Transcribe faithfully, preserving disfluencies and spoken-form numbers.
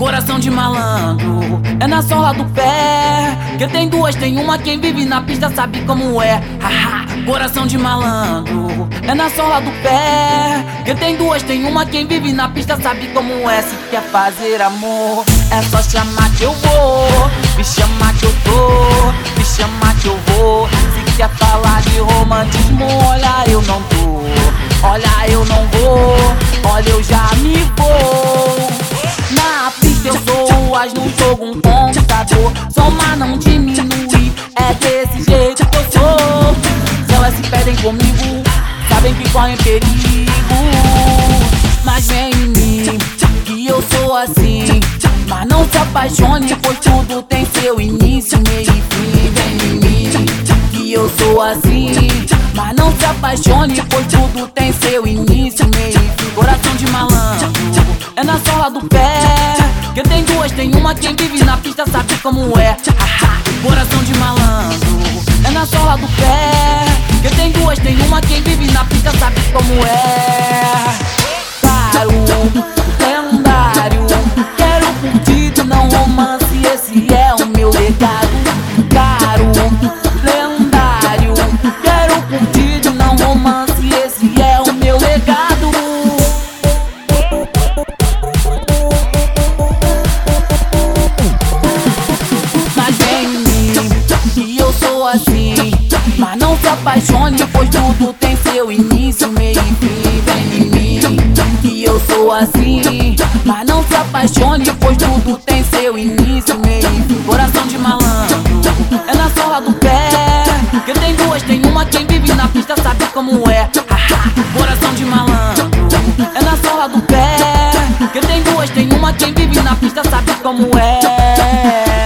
Coração de malandro, é na sola do pé. Quem tem duas tem uma, quem vive na pista sabe como é. Haha, coração de malandro, é na sola do pé. Quem tem duas tem uma, quem vive na pista sabe como é. Se quer fazer amor, é só chamar que eu vou. Me chamar que eu tô, me chamar que eu vou. Se quer falar de romantismo, olha eu não tô. Olha eu não vou, olha eu já me vou. Na pista eu sou o as no jogo, um computador. Soma não diminui, é desse jeito que eu sou. Se elas se perdem comigo, sabem que correm perigo. Mas vem em mim, que eu sou assim. Mas não se apaixone, pois tudo tem seu início, meio e fim. Vem em mim, que eu sou assim. Mas não se apaixone, pois tudo tem seu início, meio e fim. Coração de malandro, é na sola do pé. Quem tem duas tem uma, quem vive na pista sabe como é. Coração de malandro, é na sola do pé. Quem tem duas tem uma, quem vive na pista sabe como é. Claro, lendário, quero curtido, não romance, esse é o meu legado. Claro, lendário, quero curtido, não romance, esse é o meu legado. Assim, mas não se apaixone, pois tudo tem seu início, meio e fim. Vem em mim, que eu sou assim. Mas não se apaixone, pois tudo tem seu início, meio e fim. Coração de malandro, é na sola do pé. Quem tem duas tem uma, quem vive na pista sabe como é. Coração de malandro, é na sola do pé. Quem tem duas tem uma, quem vive na pista sabe como é.